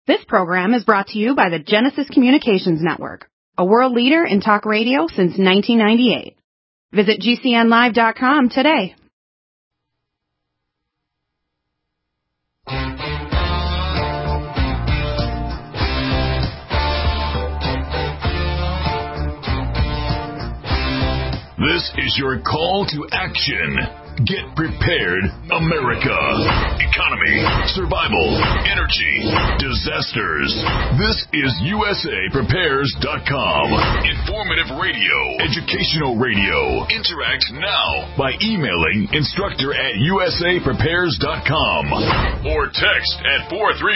This program is brought to you by the Genesis Communications Network, a world leader in talk radio since 1998. Visit GCNlive.com today. This is your call to action. Get prepared, America. Economy, survival, energy, disasters. This is USAPrepares.com. Informative radio, educational radio. Interact now by emailing instructor@USAPrepares.com or text at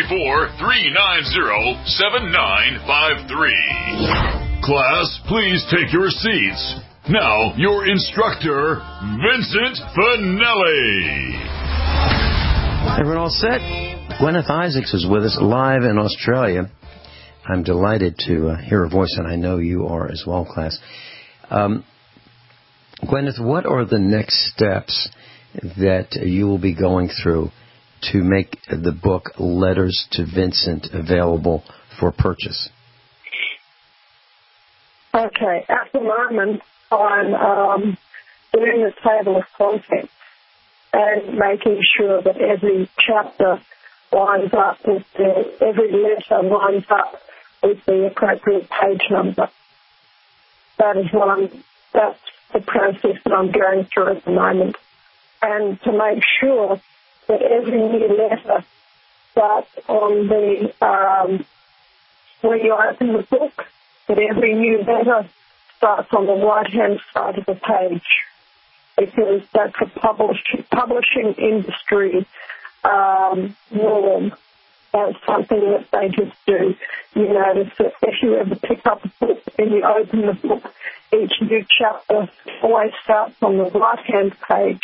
434-390-7953. Class, please take your seats. Now, your instructor, Vincent Finelli. Everyone all set? Gwyneth Isaacs is with us live in Australia. I'm delighted to hear her voice, and I know you are as well, class. Gwyneth, what are the next steps that you will be going through to make the book Letters to Vincent available for purchase? Okay, at the moment, I'm doing the table of contents and making sure that every chapter lines up with every letter lines up with the appropriate page number. That's the process that I'm going through at the moment. And to make sure that every new letter starts on the, when you open the book, that every new letter starts on the right-hand side of the page, because that's a publishing industry norm. That's something that they just do. You notice that if you ever pick up a book and you open the book, each new chapter always starts on the right-hand page.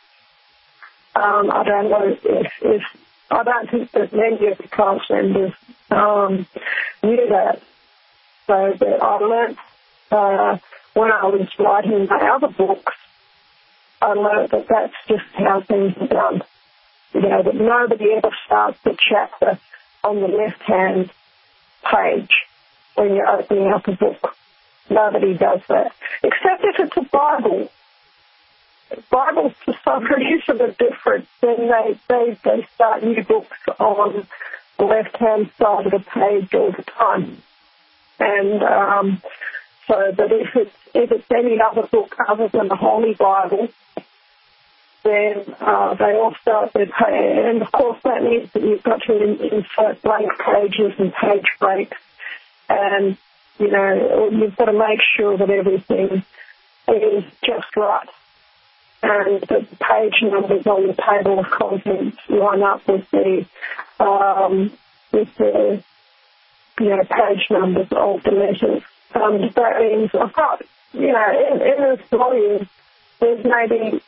I don't know if I don't think that many of the class members knew that. So that I learned when I was writing my other books, I learned that that's just how things are done. You know, that nobody ever starts the chapter on the left-hand page when you're opening up a book. Nobody does that. Except if it's a Bible. Bibles, for some reason, are different. Then they start new books on the left-hand side of the page all the time. And so that if it's any other book other than the Holy Bible, then they all start their page. And of course that means that you've got to insert blank pages and page breaks. And, you know, you've got to make sure that everything is just right. And that the page numbers on the table of contents line up with the page numbers of the letters. That means I've got, you know, in this volume, there's maybe,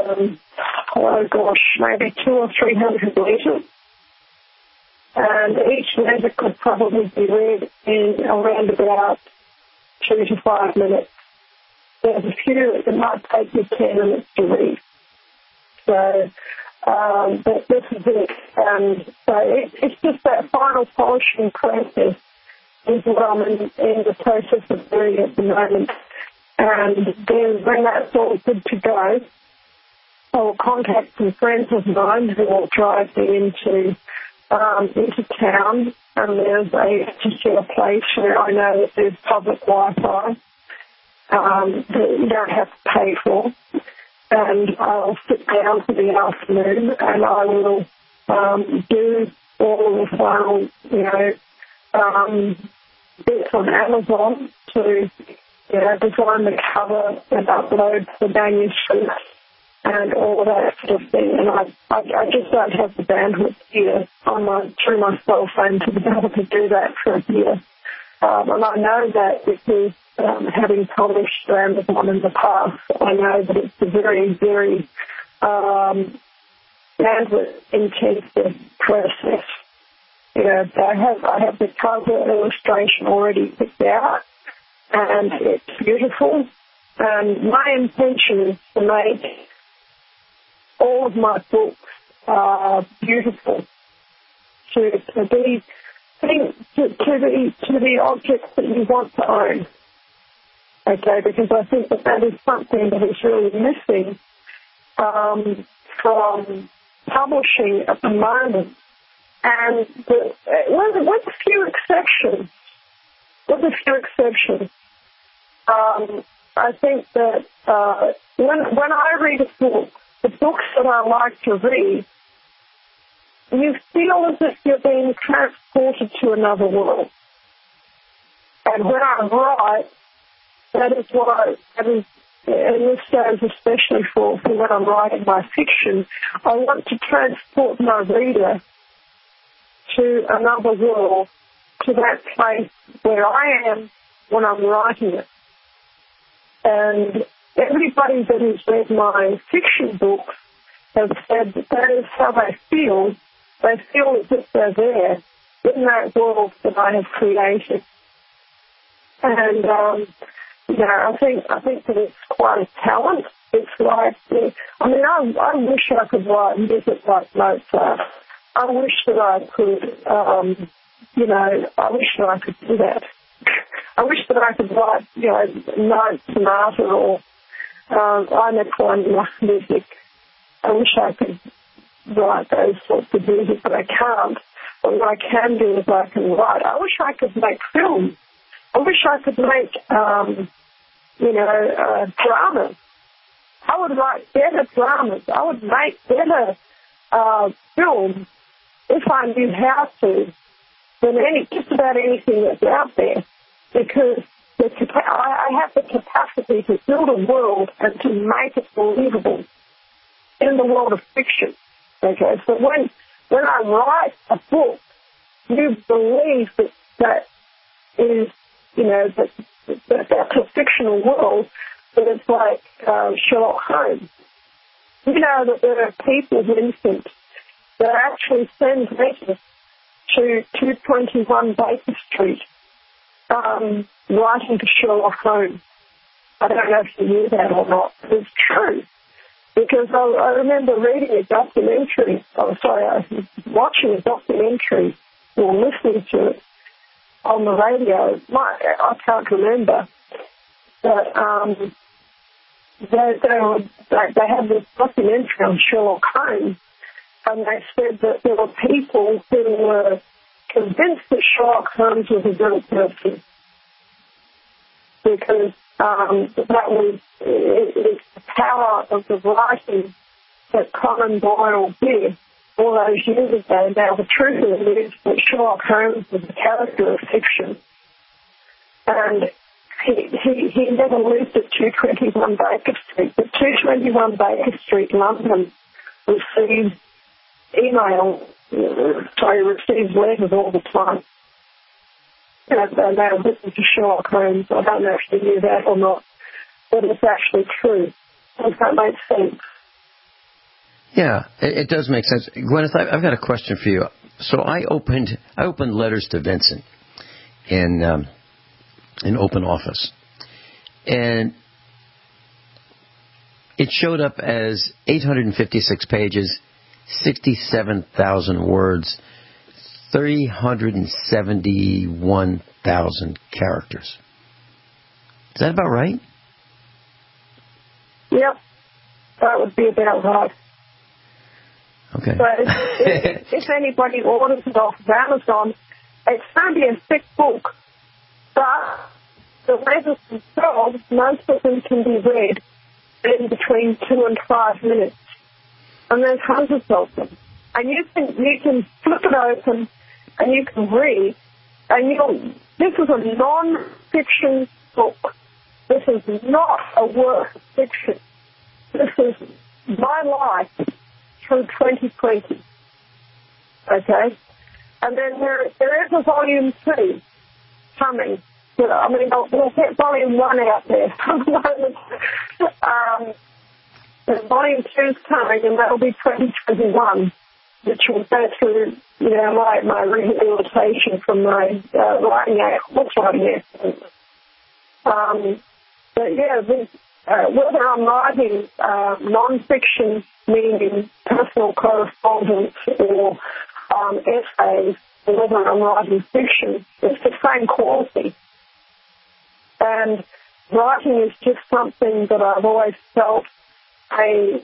maybe 200 or 300 letters. And each letter could probably be read in around about 2 to 5 minutes. There's a few that might take you 10 minutes to read. So, but this is it. And so it's just that final polishing process is what I'm in the process of doing at the moment. And then when that's all good to go, I'll contact some friends of mine who will drive me into town. And there's a particular place where I know that there's public Wi-Fi that you don't have to pay for. And I'll sit down for the afternoon and I will do all the final, bits on Amazon to, design the cover and upload the manuscript and all that sort of thing. And I just don't have the bandwidth here through my cell phone to be able to do that for a year. And I know that because having published for Amazon in the past, I know that it's a very, very bandwidth-intensive process. I have the cover illustration already picked out, and it's beautiful. And my intention is to make all of my books beautiful, to be to the objects that you want to own. Okay, because I think that is something that is really missing from publishing at the moment. And with a few exceptions, I think that when I read a book, the books that I like to read, you feel as if you're being transported to another world. And when I write, that is, and this goes especially for when I'm writing my fiction, I want to transport my reader to another world, to that place where I am when I'm writing it. And everybody that has read my fiction books have said that is how they feel. They feel as if they're there in that world that I have created. And, I think that it's quite a talent. It's like, I wish I could write music like Mozart. I wish that I could, I wish that I could do that. I wish that I could write, Night Sonata or Eine Kleine music. I wish I could write those sorts of music, but I can't. But what I can do is I can write. I wish I could make films. I wish I could make, dramas. I would write better dramas. I would make better films if I knew how to than just about anything that's out there. Because I have the capacity to build a world and to make it believable in the world of fiction. Okay, so when I write a book, you believe that is, that's a fictional world, but it's like Sherlock Holmes. You know that there are people, Vincent, that actually send letters to 221 Baker Street, writing to Sherlock Holmes. I don't know if you knew that or not, but it's true. Because I remember reading a documentary, I was watching a documentary or listening to it on the radio. I can't remember. But they had this documentary on Sherlock Holmes, and they said that there were people who were convinced that Sherlock Holmes was a real person. Because that was it's the power of the writing that Conan Doyle did all those years ago. Now, the truth of it is that Sherlock Holmes was a character of fiction. And he never lived at 221 Baker Street. But 221 Baker Street, London, receives receives letters all the time. They are written to Sherlock Holmes. I don't know if you knew that or not, but it's actually true. Does that make sense? Yeah, it does make sense. Gwyneth, I've got a question for you. So I opened Letters to Vincent in Open Office, and it showed up as 856 pages, 67,000 words, 371,000 characters. Is that about right? Yep, that would be about right. Okay. But if anybody orders it off of Amazon, it's going to be a thick book. But the letters themselves, most of them can be read in between 2 and 5 minutes. And there's hundreds of them. And you can flip it open and you can read. And this is a non-fiction book. This is not a work of fiction. This is my life through 2020. Okay? And then there is a volume 2 coming. We'll get volume 1 out there for the moment. Volume 2's coming, and that'll be 2021, which will go through, my rehabilitation from my writing accident. But yeah, whether I'm writing non-fiction, meaning personal correspondence or essays, whether I'm writing fiction, it's the same quality. And writing is just something that I've always felt I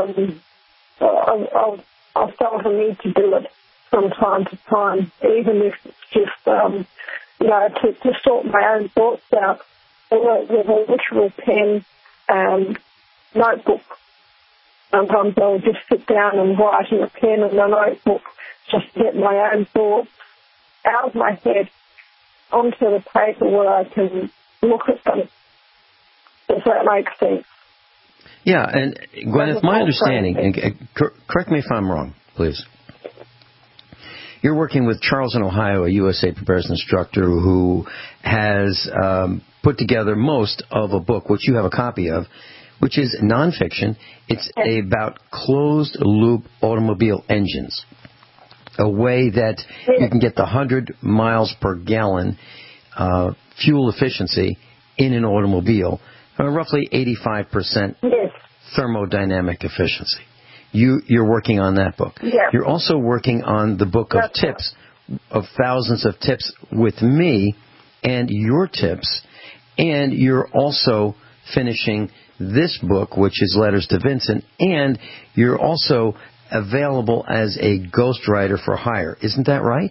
felt a need to do it from time to time, even if it's just, to sort my own thoughts out with a literal pen and notebook. Sometimes I'll just sit down and write in a pen and a notebook just to get my own thoughts out of my head onto the paper where I can look at them. Does that make sense? Yeah, and Gwyneth, my understanding, and correct me if I'm wrong, please. You're working with Charles in Ohio, a USA Preparedness instructor who has put together most of a book, which you have a copy of, which is nonfiction. It's about closed-loop automobile engines, a way that you can get the 100 miles per gallon fuel efficiency in an automobile, roughly 85% thermodynamic efficiency. You're working on that book. Yeah. You're also working on the book of tips, of thousands of tips with me and your tips, and you're also finishing this book, which is Letters to Vincent, and you're also available as a ghostwriter for hire. Isn't that right?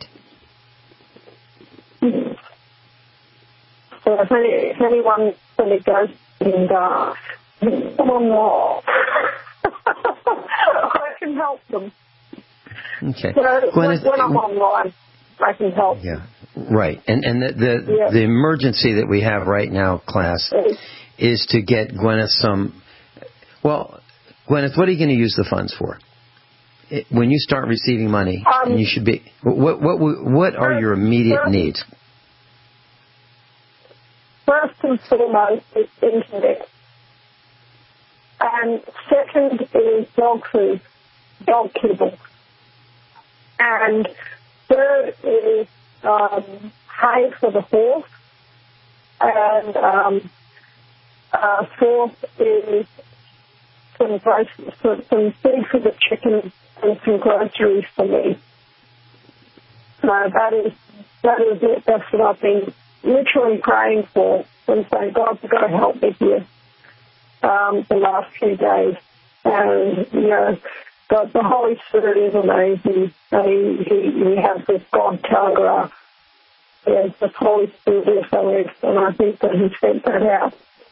So if anyone really goes and someone more, I can help them. Okay. So when I'm online, I can help. Yeah, right. And the emergency that we have right now, class, is to get Gwyneth some. Well, Gwyneth, what are you going to use the funds for? When you start receiving money, and you should be. What are your immediate needs? First and foremost is internet. And second is dog food, dog kibble. And third is hay for the horse. And fourth is some food for the chicken and some groceries for me. So that is it. That's what I've been literally praying for and saying, God, you've got to help me here the last few days. And, God, the Holy Spirit is amazing. He has this God telegraph. He has the Holy Spirit SOS, and I think that He sent that out.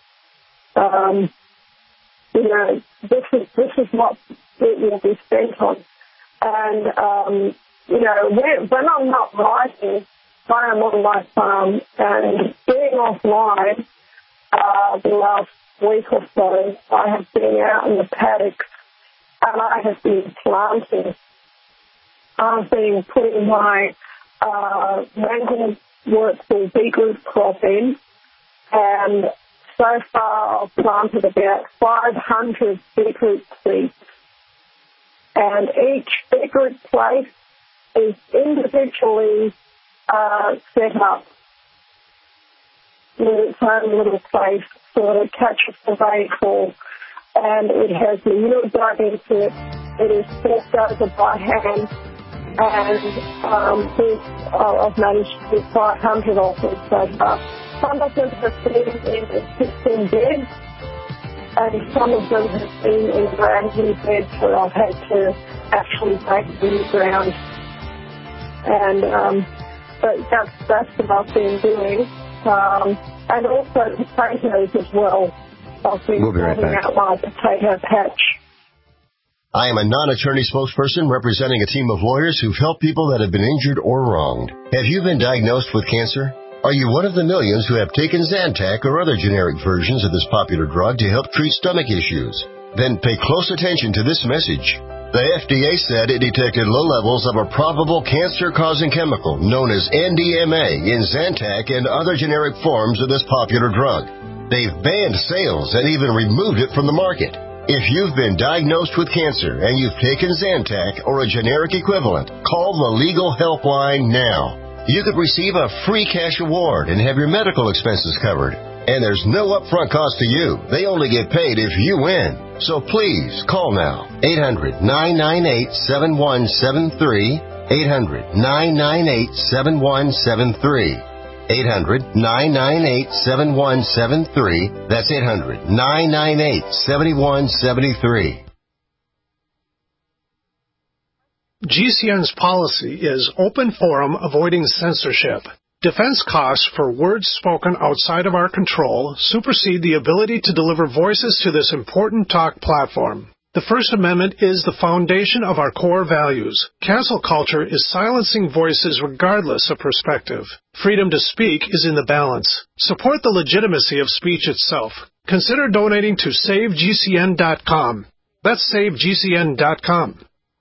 This is what it will be spent on. And, when I'm not writing, I am on my farm, and being offline the last week or so, I have been out in the paddocks, and I have been planting. I've been putting my Mangle Wurzel beetroot crop in, and so far I've planted about 500 beetroot seeds. And each beetroot place is individually set up with its own little place so that it catches the rainfall, and it has manure dug into it. It is forked over by hand, and I've managed to do 500 of them so far. Some of them have been in 16 beds, and some of them have been in brand new beds where I've had to actually break the new ground. And but that's what I've been doing. And also potatoes as well. I've been building out my potato patch. I am a non-attorney spokesperson representing a team of lawyers who've helped people that have been injured or wronged. Have you been diagnosed with cancer? Are you one of the millions who have taken Zantac or other generic versions of this popular drug to help treat stomach issues? Then pay close attention to this message. The FDA said it detected low levels of a probable cancer-causing chemical known as NDMA in Zantac and other generic forms of this popular drug. They've banned sales and even removed it from the market. If you've been diagnosed with cancer and you've taken Zantac or a generic equivalent, call the legal helpline now. You could receive a free cash award and have your medical expenses covered. And there's no upfront cost to you. They only get paid if you win. So please call now. 800-998-7173. 800-998-7173. 800-998-7173. That's 800-998-7173. GCN's policy is open forum, avoiding censorship. Defense costs for words spoken outside of our control supersede the ability to deliver voices to this important talk platform. The First Amendment is the foundation of our core values. Cancel culture is silencing voices regardless of perspective. Freedom to speak is in the balance. Support the legitimacy of speech itself. Consider donating to SaveGCN.com. That's SaveGCN.com.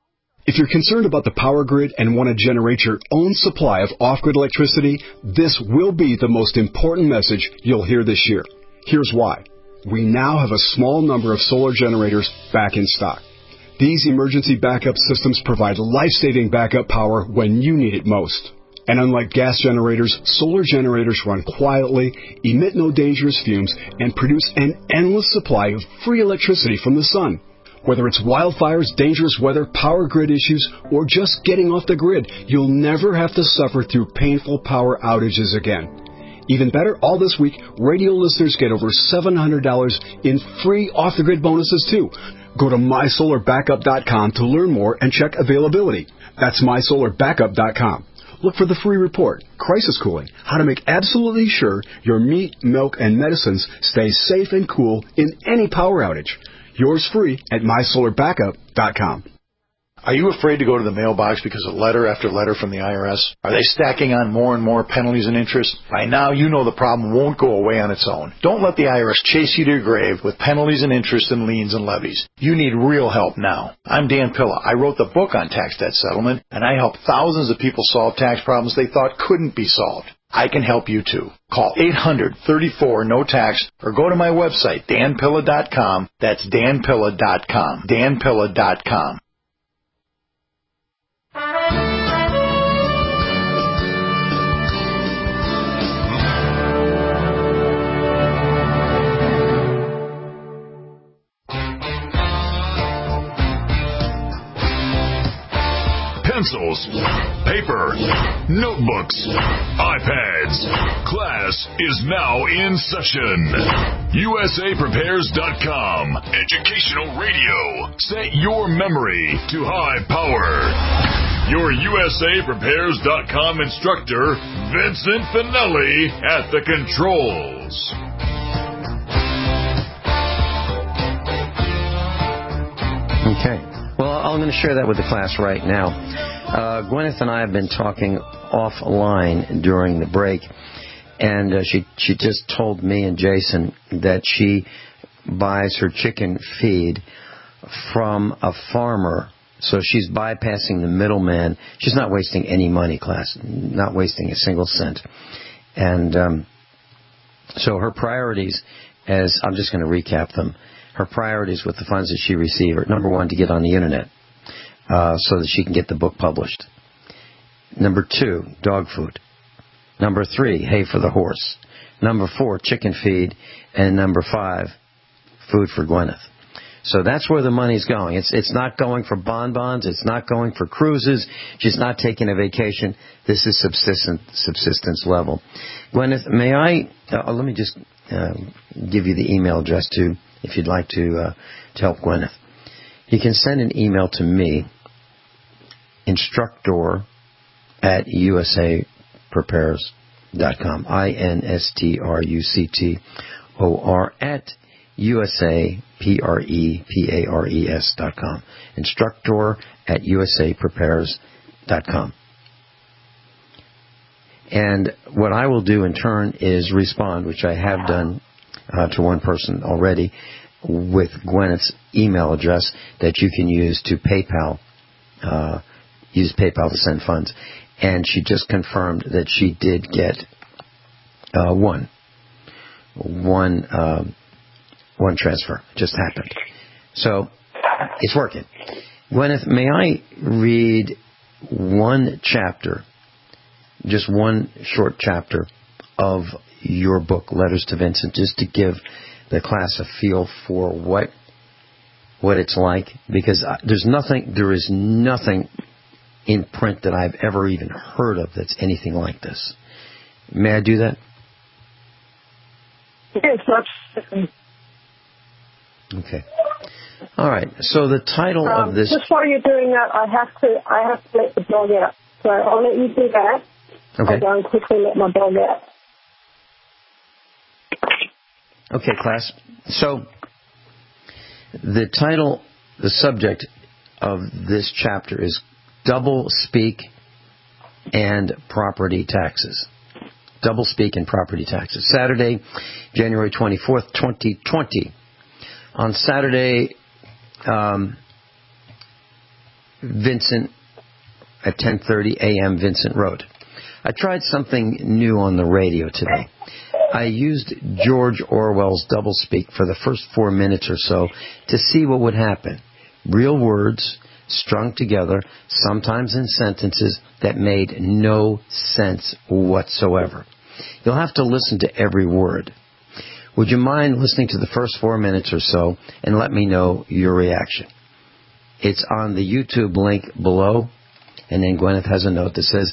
If you're concerned about the power grid and want to generate your own supply of off-grid electricity, this will be the most important message you'll hear this year. Here's why. We now have a small number of solar generators back in stock. These emergency backup systems provide life-saving backup power when you need it most. And unlike gas generators, solar generators run quietly, emit no dangerous fumes, and produce an endless supply of free electricity from the sun. Whether it's wildfires, dangerous weather, power grid issues, or just getting off the grid, you'll never have to suffer through painful power outages again. Even better, all this week, radio listeners get over $700 in free off-the-grid bonuses, too. Go to MySolarBackup.com to learn more and check availability. That's MySolarBackup.com. Look for the free report, Crisis Cooling, how to make absolutely sure your meat, milk, and medicines stay safe and cool in any power outage. Yours free at MySolarBackup.com. Are you afraid to go to the mailbox because of letter after letter from the IRS? Are they stacking on more and more penalties and interest? By now, you know the problem won't go away on its own. Don't let the IRS chase you to your grave with penalties and interest and liens and levies. You need real help now. I'm Dan Pilla. I wrote the book on tax debt settlement, and I help thousands of people solve tax problems they thought couldn't be solved. I can help you too. Call 800-34-NO-TAX or go to my website, danpilla.com. That's danpilla.com. danpilla.com. Pencils, paper, notebooks, iPads. Class is now in session. USAPrepares.com. Educational radio. Set your memory to high power. Your USAPrepares.com instructor, Vincent Finelli, at the controls. Okay. Well, I'm going to share that with the class right now. Gwyneth and I have been talking offline during the break, and she just told me and Jason that she buys her chicken feed from a farmer, so she's bypassing the middleman. She's not wasting any money, class, not wasting a single cent. And so her priorities, as I'm just going to recap them, her priorities with the funds that she receives are, number one, to get on the Internet so that she can get the book published. Number two, dog food. Number three, hay for the horse. Number four, chicken feed. And number five, food for Gwyneth. So that's where the money's going. It's not going for bonbons. It's not going for cruises. She's not taking a vacation. This is subsistence level. Gwyneth, may I, let me just give you the email address too, if you'd like to help Gwyneth. You can send an email to me, instructor@usaprepares.com, instructor@usaprepares.com, instructor@usaprepares.com. And what I will do in turn is respond, which I have done to one person already, with Gwyneth's email address that you can use to PayPal, use PayPal to send funds. And she just confirmed that she did get one transfer. It just happened. So it's working. Gwyneth, may I read one chapter, just one short chapter of your book, Letters to Vincent, just to give the class a feel for what it's like? Because there is nothing in print that I've ever even heard of that's anything like this. May I do that? Yes, absolutely. Okay. All right. So the title of this... Just while you're doing that, I have to let the dog out. So I'll let you do that. Okay. I'll go and quickly let my dog out. Okay, class. So the title, the subject of this chapter is Double Speak and Property Taxes. Double Speak and Property Taxes. Saturday, January 24th, 2020. On Saturday, Vincent, at 10:30 a.m., Vincent wrote, I tried something new on the radio today. I used George Orwell's doublespeak for the first 4 minutes or so to see what would happen. Real words strung together, sometimes in sentences that made no sense whatsoever. You'll have to listen to every word. Would you mind listening to the first 4 minutes or so and let me know your reaction? It's on the YouTube link below, and then Gwyneth has a note that says,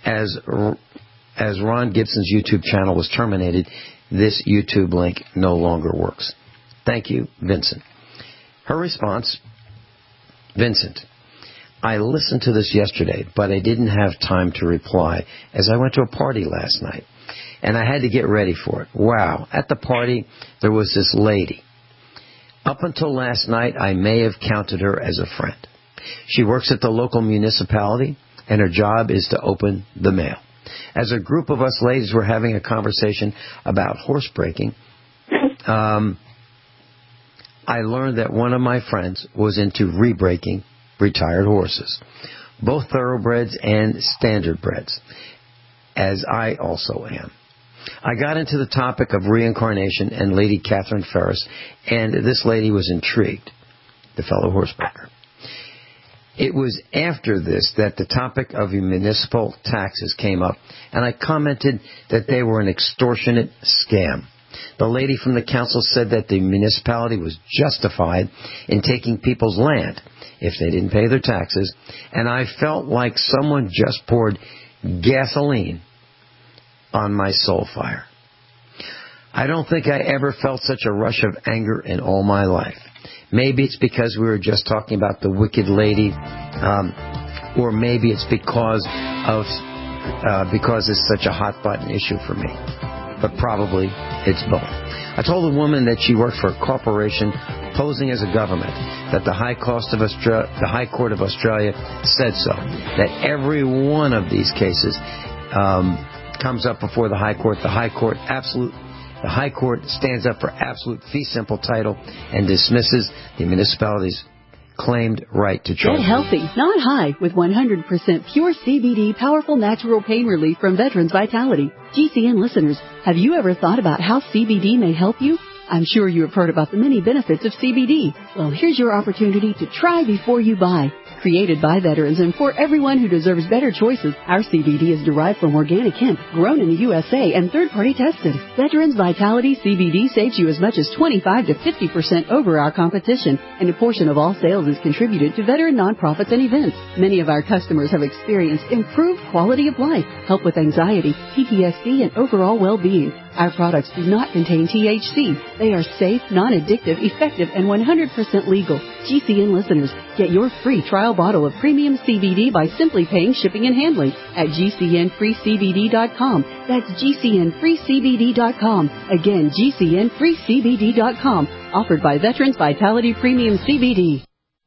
as Ron Gibson's YouTube channel was terminated, this YouTube link no longer works. Thank you, Vincent. Her response, Vincent, I listened to this yesterday, but I didn't have time to reply as I went to a party last night, and I had to get ready for it. Wow. At the party, there was this lady. Up until last night, I may have counted her as a friend. She works at the local municipality, and her job is to open the mail. As a group of us ladies were having a conversation about horse breaking, I learned that one of my friends was into re-breaking retired horses, both thoroughbreds and standardbreds, as I also am. I got into the topic of reincarnation and Lady Catherine Ferris, and this lady was intrigued, the fellow horsebreaker. It was after this that the topic of municipal taxes came up, and I commented that they were an extortionate scam. The lady from the council said that the municipality was justified in taking people's land if they didn't pay their taxes, and I felt like someone just poured gasoline on my soul fire. I don't think I ever felt such a rush of anger in all my life. Maybe it's because we were just talking about the wicked lady, or maybe it's because it's such a hot button issue for me. But probably it's both. I told the woman that she worked for a corporation posing as a government, that the High Court of Australia said so, that every one of these cases comes up before the High Court. The High Court stands up for absolute fee simple title and dismisses the municipality's claimed right to charge. Get healthy, not high, with 100% pure CBD powerful natural pain relief from Veterans Vitality. GCN listeners, have you ever thought about how CBD may help you? I'm sure you have heard about the many benefits of CBD. Well, here's your opportunity to try before you buy. Created by veterans and for everyone who deserves better choices, our CBD is derived from organic hemp, grown in the USA, and third-party tested. Veterans Vitality CBD saves you as much as 25 to 50% over our competition, and a portion of all sales is contributed to veteran nonprofits and events. Many of our customers have experienced improved quality of life, help with anxiety, PTSD, and overall well-being. Our products do not contain THC. They are safe, non-addictive, effective, and 100% legal. GCN listeners, get your free trial bottle of premium CBD by simply paying shipping and handling at GCNFreeCBD.com. That's GCNFreeCBD.com. Again, GCNFreeCBD.com. Offered by Veterans Vitality Premium CBD.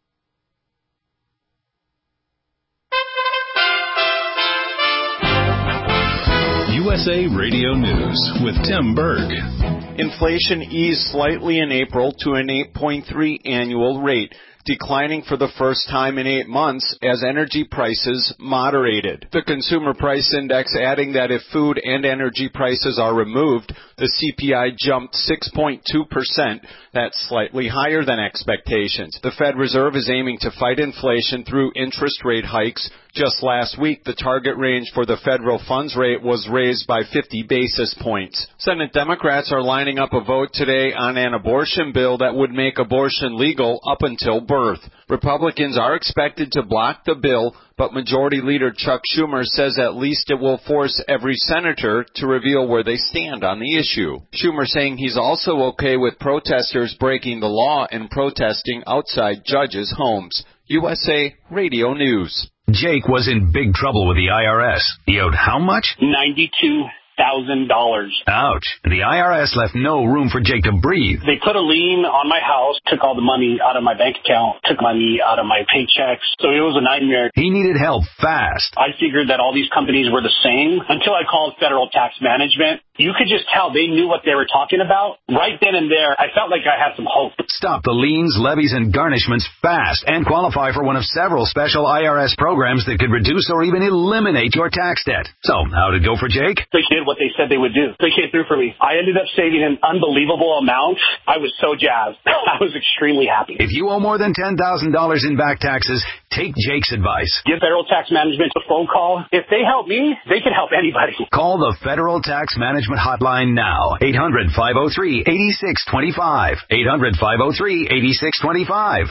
USA Radio News with Tim Berg. Inflation eased slightly in April to an 8.3 annual rate, declining for the first time in 8 months as energy prices moderated. The Consumer Price Index adding that if food and energy prices are removed, the CPI jumped 6.2%. That's slightly higher than expectations. The Fed Reserve is aiming to fight inflation through interest rate hikes Just last week, the target range for the federal funds rate was raised by 50 basis points. Senate Democrats are lining up a vote today on an abortion bill that would make abortion legal up until birth. Republicans are expected to block the bill, but Majority Leader Chuck Schumer says at least it will force every senator to reveal where they stand on the issue. Schumer saying he's also okay with protesters breaking the law and protesting outside judges' homes. USA Radio News. Jake was in big trouble with the IRS. He owed how much? $92,000. Ouch. The IRS left no room for Jake to breathe. They put a lien on my house, took all the money out of my bank account, took money out of my paychecks. So it was a nightmare. He needed help fast. I figured that all these companies were the same until I called Federal Tax Management. You could just tell they knew what they were talking about. Right then and there, I felt like I had some hope. Stop the liens, levies, and garnishments fast and qualify for one of several special IRS programs that could reduce or even eliminate your tax debt. So, how'd it go for Jake? They did what they said they would do. They came through for me. I ended up saving an unbelievable amount. I was so jazzed. I was extremely happy. If you owe more than $10,000 in back taxes, take Jake's advice. Give Federal Tax Management a phone call. If they help me, they can help anybody. Call the Federal Tax Management hotline now. 800-503-8625. 800-503-8625.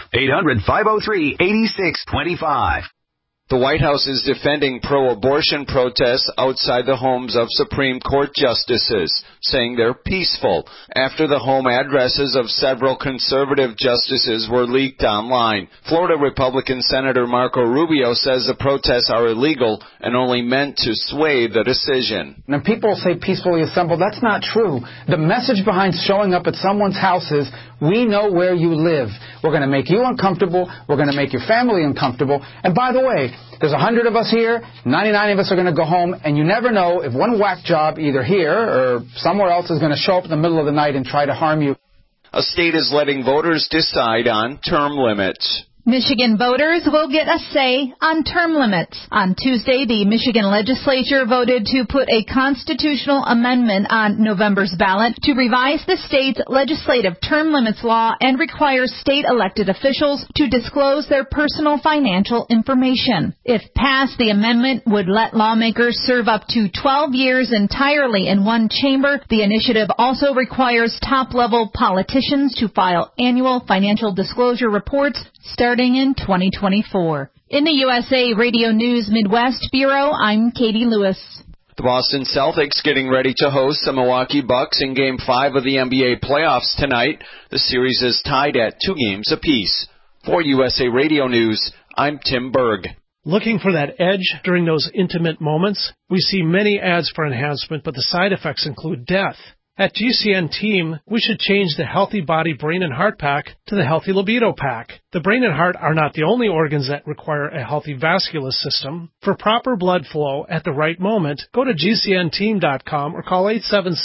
800-503-8625. The White House is defending pro-abortion protests outside the homes of Supreme Court justices, saying they're peaceful after the home addresses of several conservative justices were leaked online. Florida Republican Senator Marco Rubio says the protests are illegal and only meant to sway the decision. Now, people say peacefully assemble. That's not true. The message behind showing up at someone's house is, we know where you live. We're going to make you uncomfortable. We're going to make your family uncomfortable. And by the way, there's 100 of us here, 99 of us are going to go home, and you never know if one whack job either here or somewhere else is going to show up in the middle of the night and try to harm you. A state is letting voters decide on term limits. Michigan voters will get a say on term limits. On Tuesday, the Michigan legislature voted to put a constitutional amendment on November's ballot to revise the state's legislative term limits law and require state elected officials to disclose their personal financial information. If passed, the amendment would let lawmakers serve up to 12 years entirely in one chamber. The initiative also requires top-level politicians to file annual financial disclosure reports starting in 2024. In the USA Radio News Midwest Bureau, I'm Katie Lewis. The Boston Celtics getting ready to host the Milwaukee Bucks in Game 5 of the NBA playoffs tonight. The series is tied at 2 games apiece. For USA Radio News, I'm Tim Berg. Looking for that edge during those intimate moments? We see many ads for enhancement, but the side effects include death. At GCN Team, we should change the Healthy Body, Brain, and Heart Pack to the Healthy Libido Pack. The brain and heart are not the only organs that require a healthy vascular system. For proper blood flow at the right moment, go to GCNteam.com or call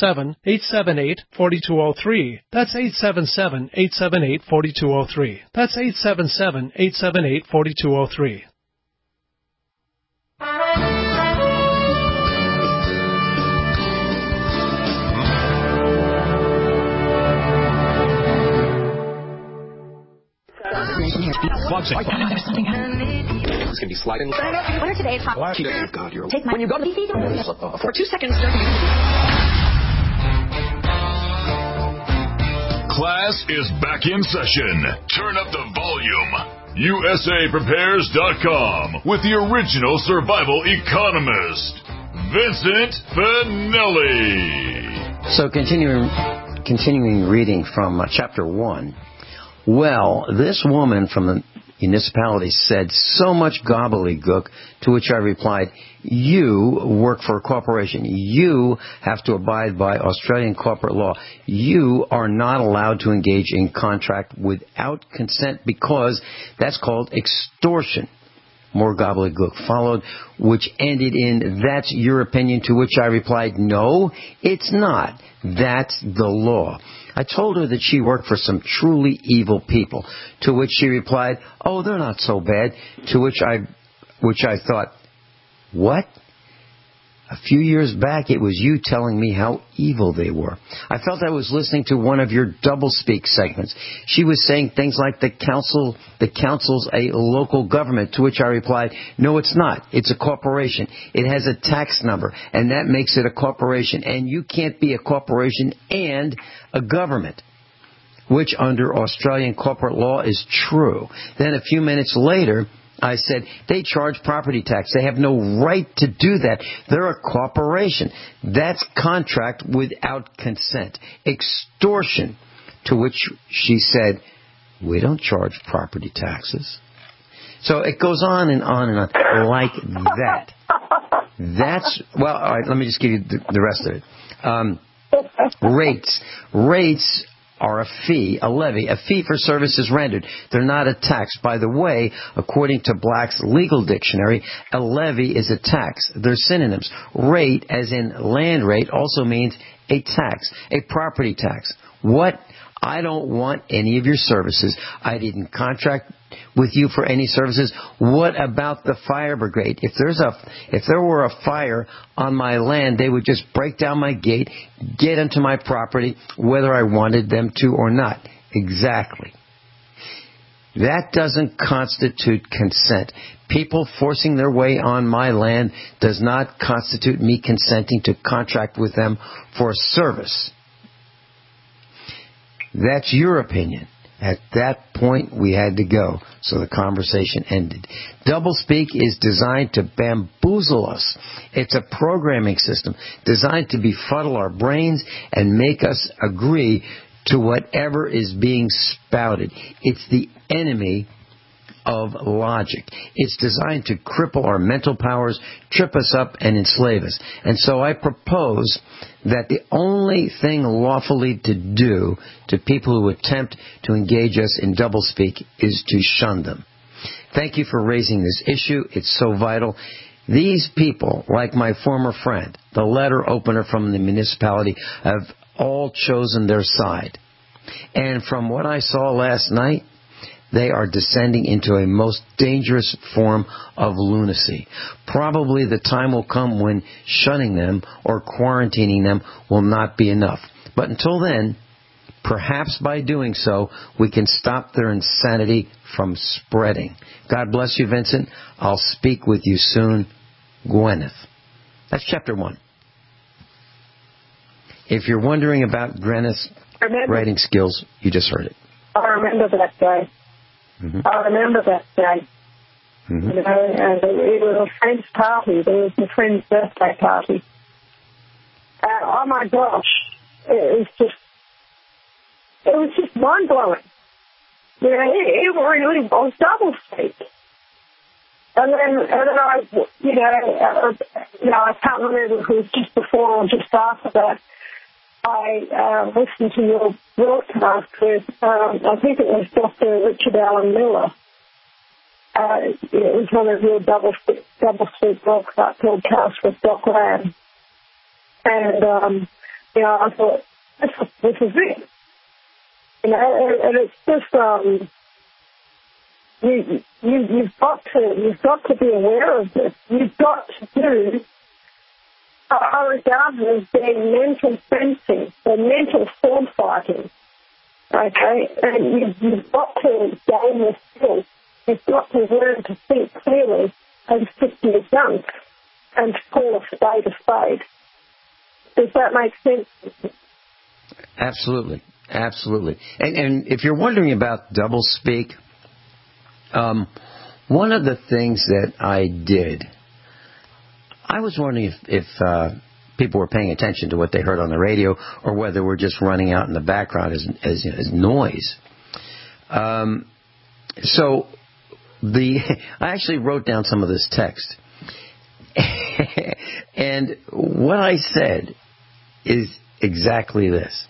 877-878-4203. That's 877-878-4203. That's 877-878-4203. It's going to be sliding. Winner today. Oh, God, you're... Take my... When you go to the... For 2 seconds. Class is back in session. Turn up the volume. USAPrepares.com with the original survival economist, Vincent Finelli. So continuing reading from chapter 1. Well, this woman from the municipality said so much gobbledygook, to which I replied, you work for a corporation. You have to abide by Australian corporate law. You are not allowed to engage in contract without consent because that's called extortion. More gobbledygook followed, which ended in, that's your opinion, to which I replied, no, it's not. That's the law. I told her that she worked for some truly evil people, to which she replied, oh, they're not so bad, to which I thought, what? A few years back, it was you telling me how evil they were. I felt I was listening to one of your doublespeak segments. She was saying things like the council's a local government, to which I replied, no, it's not. It's a corporation. It has a tax number, and that makes it a corporation. And you can't be a corporation and a government, which under Australian corporate law is true. Then a few minutes later, I said, they charge property tax. They have no right to do that. They're a corporation. That's contract without consent. Extortion. To which she said, we don't charge property taxes. So it goes on and on and on like that. That's, well, all right, let me just give you the rest of it. Rates are a fee, a levy, a fee for services rendered. They're not a tax. By the way, according to Black's Legal Dictionary, a levy is a tax. They're synonyms. Rate, as in land rate, also means a tax, a property tax. What? I don't want any of your services. I didn't contract with you for any services. What about the fire brigade? If there were a fire on my land, they would just break down my gate, get into my property, whether I wanted them to or not. Exactly. That doesn't constitute consent. People forcing their way on my land does not constitute me consenting to contract with them for a service. That's your opinion. At that point, we had to go, so the conversation ended. Doublespeak is designed to bamboozle us. It's a programming system designed to befuddle our brains and make us agree to whatever is being spouted. It's the enemy of logic. It's designed to cripple our mental powers, trip us up, and enslave us. And so I propose that the only thing lawfully to do to people who attempt to engage us in doublespeak is to shun them. Thank you for raising this issue. It's so vital. These people, like my former friend, the letter opener from the municipality, have all chosen their side. And from what I saw last night, they are descending into a most dangerous form of lunacy. Probably the time will come when shunning them or quarantining them will not be enough. But until then, perhaps by doing so, we can stop their insanity from spreading. God bless you, Vincent. I'll speak with you soon. Gwyneth. That's chapter 1. If you're wondering about Gwyneth's writing skills, you just heard it. I remember that day. Mm-hmm. I remember that day. Mm-hmm. You know, and it was a friend's party. There was a friend's birthday party. Oh my gosh, it was just mind blowing. You know, it really was doublespeak. And then I can't remember if it was just before or just after that. I listened to your broadcast with, I think it was Dr. Richard Allen Miller. It was one of your doublespeak broadcasts with Doc Lamb. And, I thought, this is it. You know, and it's just, you've got to be aware of this. You've got to do, I regard it as being mental fencing or mental sword fighting. Okay? And you've got to gain the skills. You've got to learn to think clearly and stick to your guns and call a spade a spade. Does that make sense? Absolutely. Absolutely. And if you're wondering about doublespeak, one of the things that I did, I was wondering if people were paying attention to what they heard on the radio or whether we're just running out in the background as noise. So I actually wrote down some of this text. And what I said is exactly this.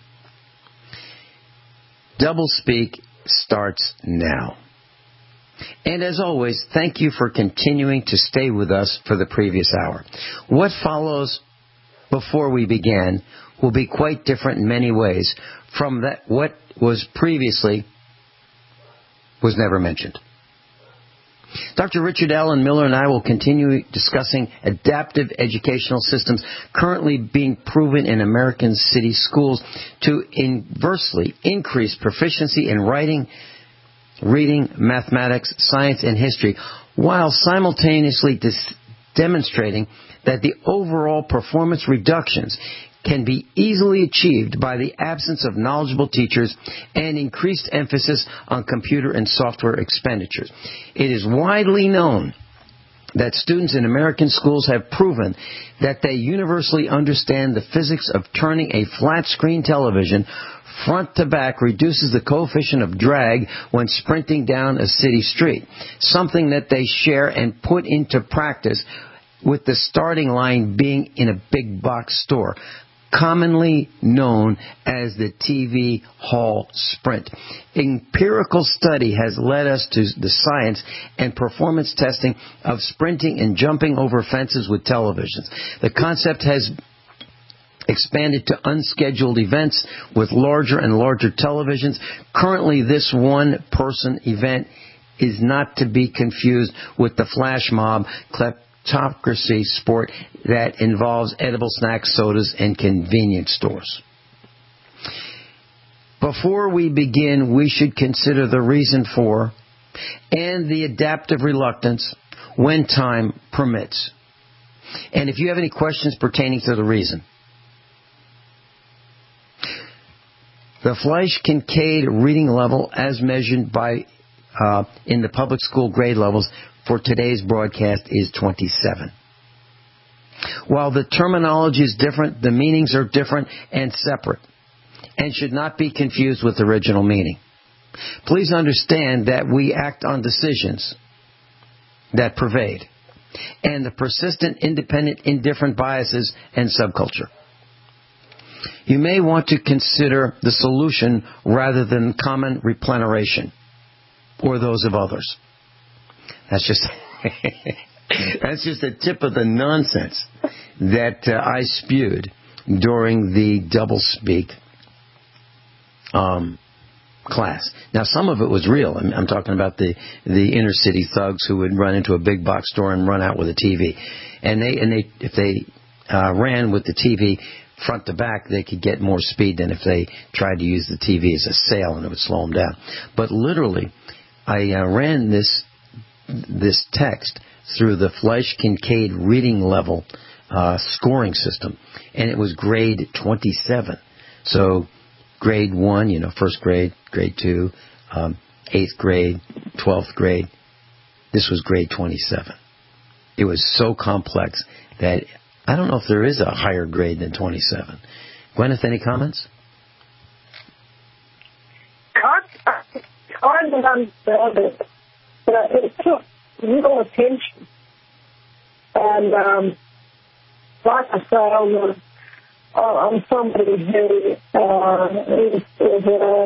Doublespeak starts now. And as always, thank you for continuing to stay with us for the previous hour. What follows before we began will be quite different in many ways from that what was previously was never mentioned. Dr. Richard Allen Miller and I will continue discussing adaptive educational systems currently being proven in American city schools to inversely increase proficiency in writing, reading, mathematics, science, and history, while simultaneously demonstrating that the overall performance reductions can be easily achieved by the absence of knowledgeable teachers and increased emphasis on computer and software expenditures. It is widely known that students in American schools have proven that they universally understand the physics of turning a flat-screen television front to back reduces the coefficient of drag when sprinting down a city street, something that they share and put into practice with the starting line being in a big box store, commonly known as the TV hall sprint. Empirical study has led us to the science and performance testing of sprinting and jumping over fences with televisions. The concept has expanded to unscheduled events with larger and larger televisions. Currently, this one-person event is not to be confused with the flash mob kleptocracy sport that involves edible snacks, sodas, and convenience stores. Before we begin, we should consider the reason for and the adaptive reluctance when time permits. And if you have any questions pertaining to the reason, the Fleisch-Kincaid reading level as measured by in the public school grade levels for today's broadcast is 27. While the terminology is different, the meanings are different and separate and should not be confused with the original meaning. Please understand that we act on decisions that pervade and the persistent, independent, indifferent biases and subculture. You may want to consider the solution rather than common repleneration or those of others. That's just a tip of the nonsense that I spewed during the doublespeak class. Now, some of it was real. I'm talking about the inner city thugs who would run into a big box store and run out with a TV, and if they ran with the TV front to back, they could get more speed than if they tried to use the TV as a sail, and it would slow them down. But literally, I ran this text through the Fleisch-Kincaid reading level scoring system, and it was grade 27. So grade 1, first grade, grade 2, 8th grade, 12th grade. This was grade 27. It was so complex that I don't know if there is a higher grade than 27. Gwyneth, any comments? I didn't understand it, but it took little attention. And like I say, I'm somebody who is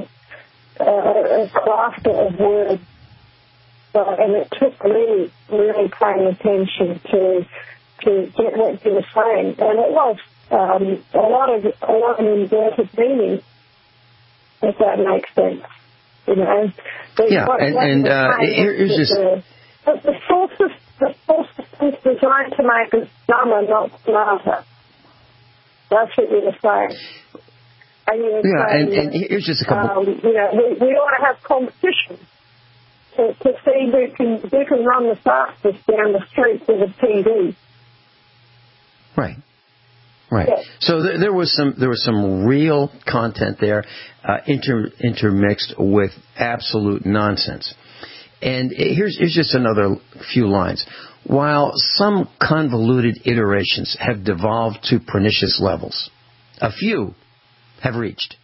a crafter of words, and it took me really paying attention to get what you were saying, and it was a lot of inverted meaning, if that makes sense. Yeah, here's just the source is designed to make us dumber, not smarter. That's what you were saying. And here's just a couple. We ought to have competition to see who can run the fastest down the street with a TV. Right. Yeah. So there was some real content there, intermixed with absolute nonsense. And here's just another few lines. While some convoluted iterations have devolved to pernicious levels, a few have reached.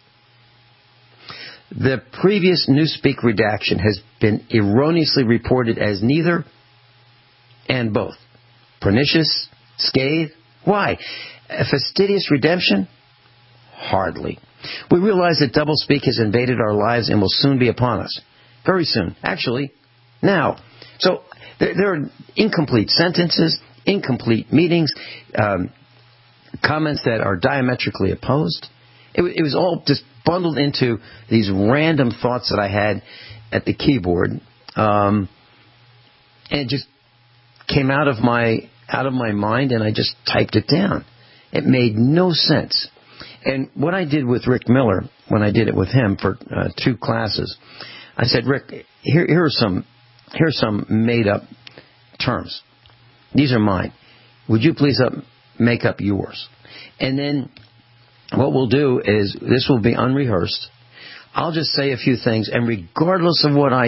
The previous Newspeak redaction has been erroneously reported as neither and both. Pernicious, scathe. Why? A fastidious redemption? Hardly. We realize that doublespeak has invaded our lives and will soon be upon us. Very soon. Actually, now. So there are incomplete sentences, incomplete meetings, comments that are diametrically opposed. It was all just bundled into these random thoughts that I had at the keyboard. And it just came out of my mind, and I just typed it down. It made no sense. And what I did with Rick Miller, when I did it with him for 2 classes, I said, Rick, here are some made up terms. These are mine. Would you please make up yours? And then what we'll do is, this will be unrehearsed. I'll just say a few things, and regardless of what I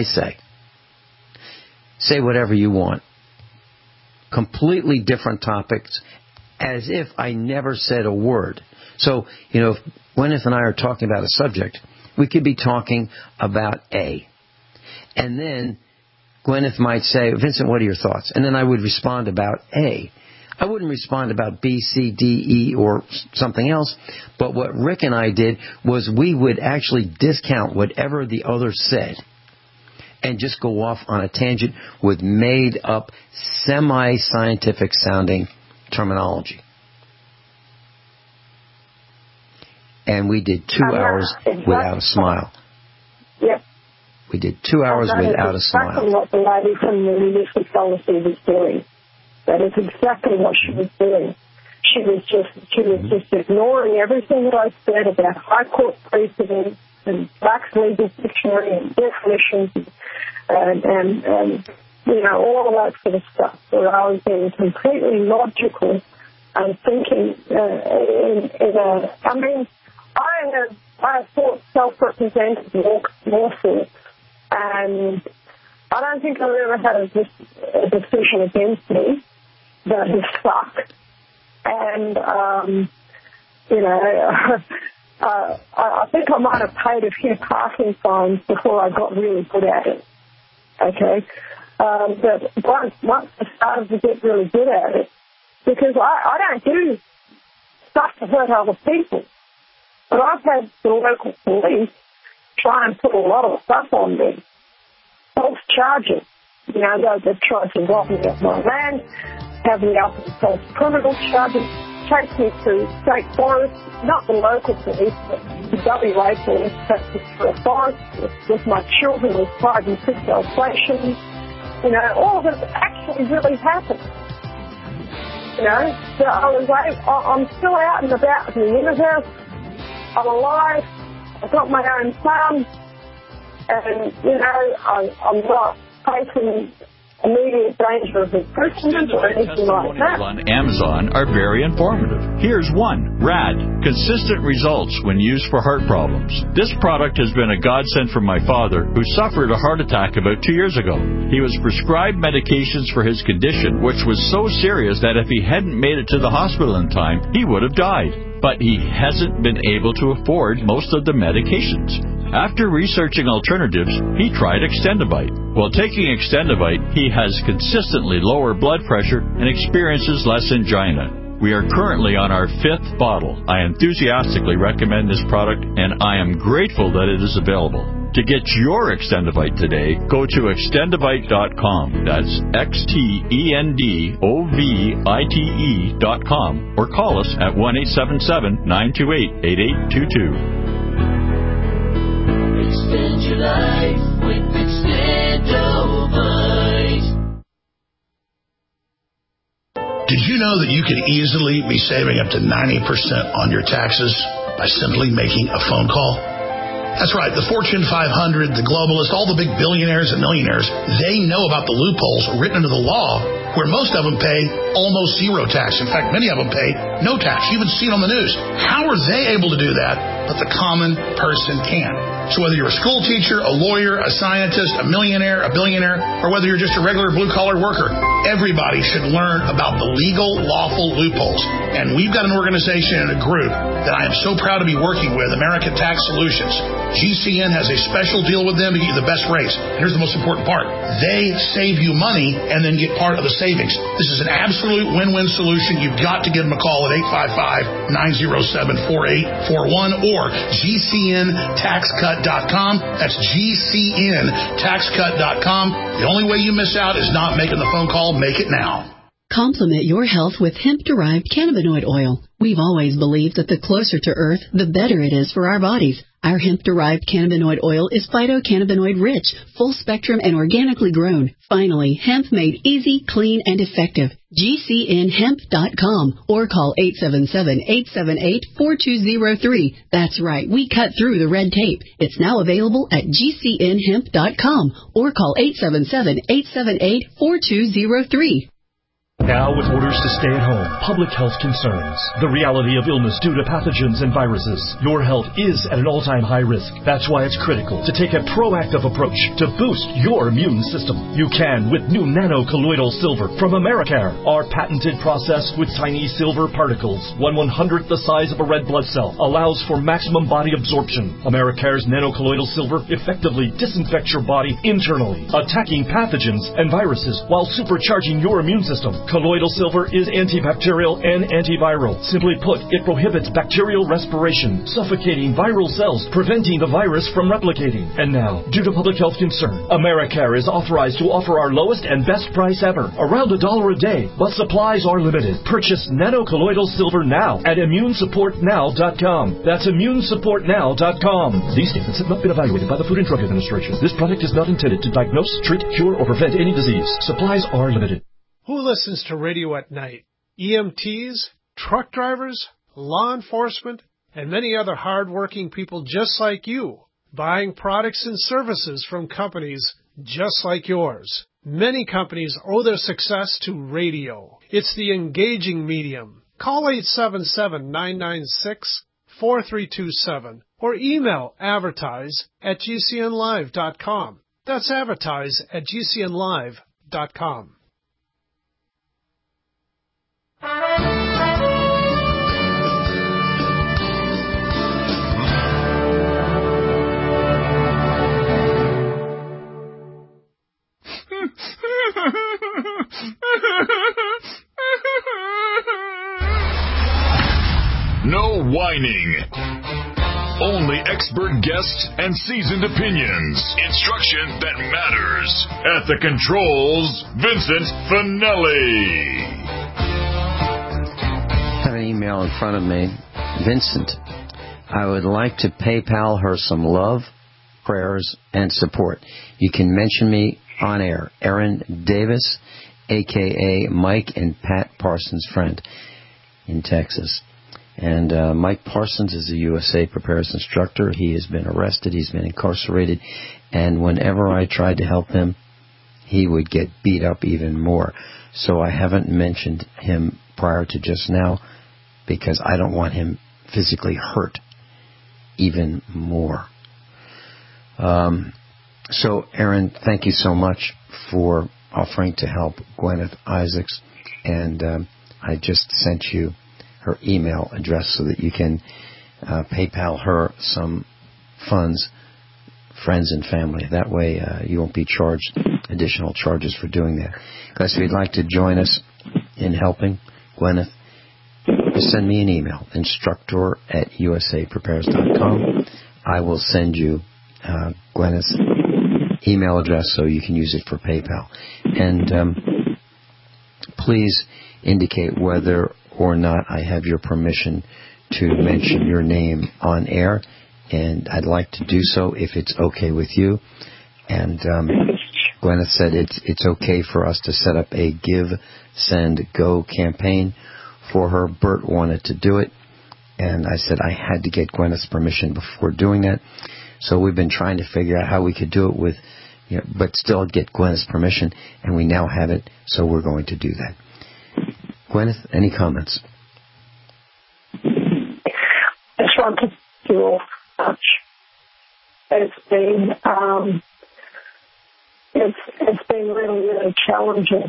say whatever you want. Completely different topics, as if I never said a word. So, if Gwyneth and I are talking about a subject, we could be talking about A. And then Gwyneth might say, Vincent, what are your thoughts? And then I would respond about A. I wouldn't respond about B, C, D, E, or something else. But what Rick and I did was we would actually discount whatever the other said and just go off on a tangent with made-up, semi-scientific sounding terminology. And we did 2 hours without a smile. Yep. We did 2 hours without a smile. That's exactly what the lady from the municipal policy was doing. That is exactly what she was doing. She was just ignoring everything that I said about high court precedents and Black's legal dictionary and definitions and all of that sort of stuff. Where I was being completely logical and thinking I have fought self-represented lawsuits, and I don't think I've ever had a decision against me that has stuck. And, I think I might have paid a few parking fines before I got really good at it. Okay? But once I started to get really good at it, because I don't do stuff to hurt other people, but I've had the local police try and put a lot of stuff on me. False charges. They tried to rob me of my land, have me up in false criminal charges, take me to state forest, not the local police, but the WA police, take me to a forest with my children with pride and fixation. All of it actually really happened. So I'm still out and about in the universe. I'm alive. I've got my own farm. And, I'm not facing immediate danger of imprisonment or anything like that. On Amazon are very informative. Here's one. RAD. Consistent results when used for heart problems. This product has been a godsend for my father, who suffered a heart attack about 2 years ago. He was prescribed medications for his condition, which was so serious that if he hadn't made it to the hospital in time, he would have died. But he hasn't been able to afford most of the medications. After researching alternatives, he tried Extendivite. While taking Extendivite, he has consistently lower blood pressure and experiences less angina. We are currently on our 5th bottle. I enthusiastically recommend this product, and I am grateful that it is available. To get your Extendivite today, go to Extendivite.com. That's XTENDOVITE.com, or call us at 1-877-928-8822. Extend your life with Extendovite. Did you know that you could easily be saving up to 90% on your taxes by simply making a phone call? That's right. The Fortune 500, the globalists, all the big billionaires and millionaires, they know about the loopholes written into the law where most of them pay almost zero tax. In fact, many of them pay no tax. You even see it on the news. How are they able to do that, but the common person can't? So whether you're a school teacher, a lawyer, a scientist, a millionaire, a billionaire, or whether you're just a regular blue-collar worker, everybody should learn about the legal, lawful loopholes. And we've got an organization and a group that I am so proud to be working with, American Tax Solutions. GCN has a special deal with them to get you the best rates. And here's the most important part. They save you money and then get part of the savings. This is an absolute win-win solution. You've got to give them a call at 855-907-4841 or GCNTaxCut.com. That's GCNTaxCut.com. The only way you miss out is not making the phone call. Make it now. Complement your health with hemp-derived cannabinoid oil. We've always believed that the closer to Earth, the better it is for our bodies. Our hemp-derived cannabinoid oil is phytocannabinoid-rich, full-spectrum, and organically grown. Finally, hemp made easy, clean, and effective. GCNHemp.com or call 877-878-4203. That's right, we cut through the red tape. It's now available at GCNHemp.com or call 877-878-4203. Now with orders to stay at home, public health concerns, the reality of illness due to pathogens and viruses, your health is at an all-time high risk. That's why it's critical to take a proactive approach to boost your immune system. You can with new nano-colloidal silver from Americare. Our patented process with tiny silver particles, 1/100th the size of a red blood cell, allows for maximum body absorption. Americare's nano-colloidal silver effectively disinfects your body internally, attacking pathogens and viruses while supercharging your immune system. Colloidal silver is antibacterial and antiviral. Simply put, it prohibits bacterial respiration, suffocating viral cells, preventing the virus from replicating. And now, due to public health concern, Americare is authorized to offer our lowest and best price ever, around $1 a day, but supplies are limited. Purchase nano-colloidal silver now at immunesupportnow.com. That's immunesupportnow.com. These statements have not been evaluated by the Food and Drug Administration. This product is not intended to diagnose, treat, cure, or prevent any disease. Supplies are limited. Who listens to radio at night? EMTs, truck drivers, law enforcement, and many other hard-working people just like you, buying products and services from companies just like yours. Many companies owe their success to radio. It's the engaging medium. Call 877-996-4327 or email advertise@gcnlive.com. That's advertise@gcnlive.com. No whining. Only expert guests and seasoned opinions. Instruction that matters. At the controls, Vincent Finelli. I have an email in front of me. Vincent, I would like to PayPal her some love, prayers, and support. You can mention me on air. Aaron Davis, a.k.a. Mike and Pat Parsons' friend in Texas. And Mike Parsons is a USA Prepares instructor. He has been arrested. He's been incarcerated. And whenever I tried to help him, he would get beat up even more. So I haven't mentioned him prior to just now because I don't want him physically hurt even more. So, Aaron, thank you so much for offering to help Gwyneth Isaacs. And I just sent you her email address so that you can PayPal her some funds, friends and family. That way you won't be charged additional charges for doing that. Guys, if you'd like to join us in helping Gwyneth, just send me an email, instructor@usaprepares.com. I will send you Gwyneth's email address so you can use it for PayPal. And please indicate whether or not I have your permission to mention your name on air, and I'd like to do so if it's okay with you. And Gwyneth said it's okay for us to set up a Give, Send, Go campaign for her. Bert wanted to do it, and I said I had to get Gwyneth's permission before doing that. So we've been trying to figure out how we could do it with, but still get Gwyneth's permission, and we now have it, so we're going to do that. Gwyneth, any comments? I just want to thank you all so much. It's been really, really challenging.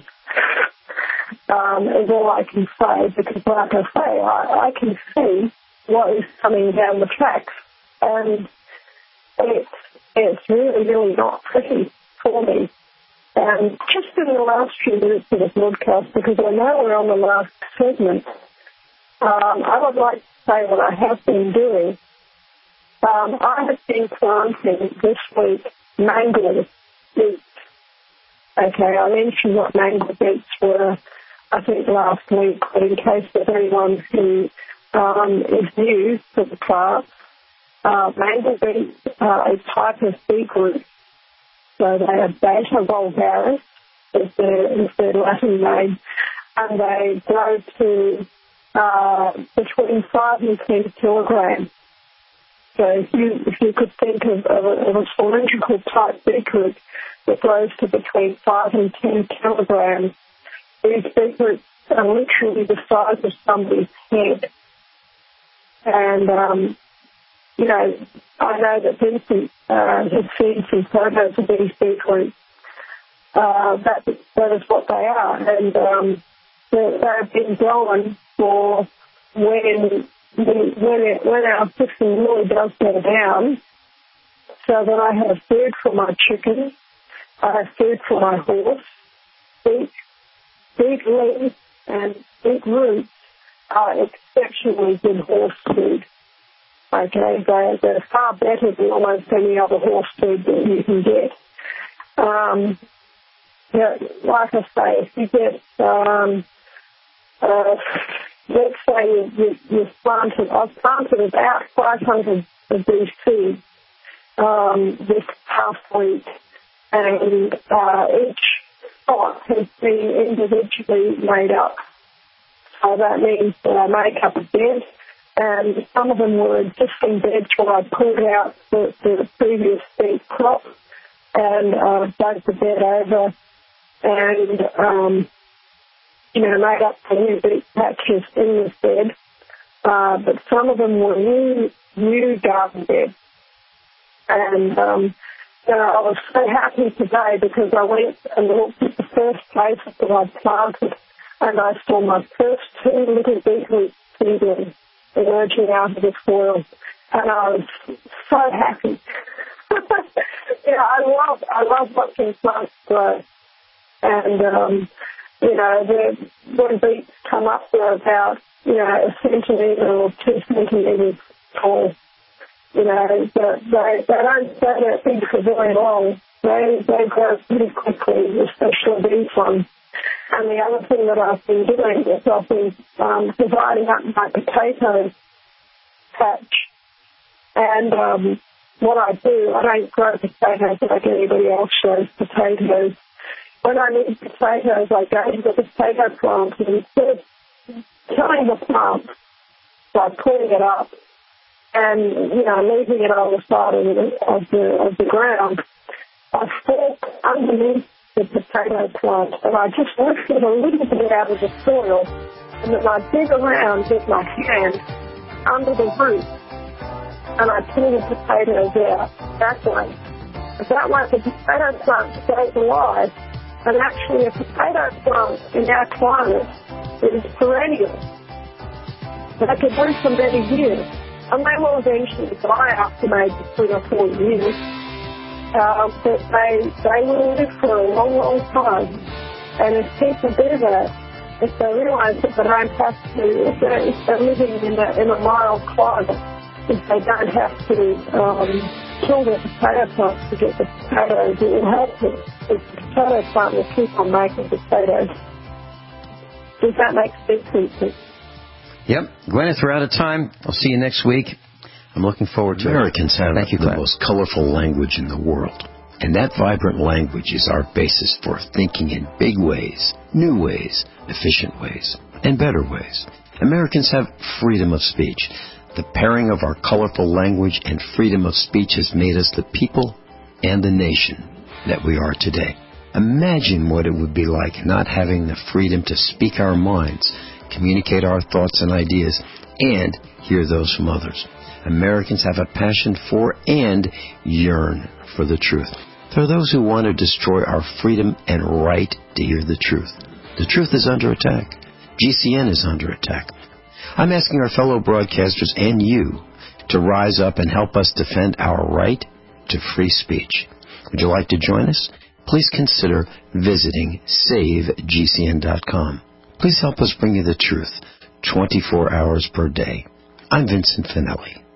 Is all I can say, because like I say, I can see what is coming down the tracks, and it's really, really not pretty for me. And just in the last few minutes of the broadcast, because I know we're on the last segment, I would like to say what I have been doing. I have been planting this week mango beets. Okay, I mentioned what mango beets were, I think, last week, but in case there's anyone who is new to the class, Mandelbeet, a type of beetroot. So they are Beta vulgaris, is their Latin name, and they grow to between 5 and 10 kilograms. So if you could think of a cylindrical type beetroot that grows to between 5 and 10 kilograms, these beetroots are literally the size of somebody's head. And, you know, I know that Vincent has seen some photos of these beetroots. That is what they are. And they've been grown for when our system really does go down, so that I have food for my chickens, I have food for my horse. Beet leaves and beet roots are exceptionally good horse food. Okay, they're far better than almost any other horse food that you can get. Like I say, if you get, let's say you've planted, I've planted about 500 of these seeds this past week, and each spot has been individually made up. So that means that I make up a bed, and some of them were existing beds where I pulled out the previous seed crop and dug the bed over and, you know, made up the new beet patches in this bed. But some of them were new garden beds. And, you know, I was so happy today because I went and looked at the first places that I'd planted, and I saw my first 2 little beetroot seedlings emerging out of the soil, and I was so happy. You know, I love watching plants grow, and you know, when beets come up, they're about, you know, a centimetre or 2 centimetres tall. You know, but they don't stay that big for very long. They grow pretty quickly, especially these ones. And the other thing that I've been doing is I've been dividing up my potato patch. And what I do, I don't grow potatoes like anybody else grows potatoes. When I need potatoes, I go to the potato plant, and instead of killing the plant by pulling it up and, you know, leaving it on the side of the ground, I fork underneath the potato plant, and I just lift it a little bit out of the soil, and then I dig around with my hand under the root, and I pull the potatoes out that way. That way the potato plant stays alive, and actually a potato plant in our climate is perennial. They can live for many years, and they will eventually die after maybe 3 or 4 years. But they will live for a long, long time. And if people do that, if they realise that they don't have to, if they're living in a mild climate, if they don't have to kill their potato plants to get the potatoes, it will help them. The potato plant will keep on making potatoes. Does that make sense? Yep. Gwyneth, we're out of time. I'll see you next week. I'm looking forward to Americans it. have the most colorful language in the world. And that vibrant language is our basis for thinking in big ways, new ways, efficient ways, and better ways. Americans have freedom of speech. The pairing of our colorful language and freedom of speech has made us the people and the nation that we are today. Imagine what it would be like not having the freedom to speak our minds, communicate our thoughts and ideas, and hear those from others. Americans have a passion for and yearn for the truth. There are those who want to destroy our freedom and right to hear the truth. The truth is under attack. GCN is under attack. I'm asking our fellow broadcasters and you to rise up and help us defend our right to free speech. Would you like to join us? Please consider visiting SaveGCN.com. Please help us bring you the truth 24 hours per day. I'm Vincent Finelli.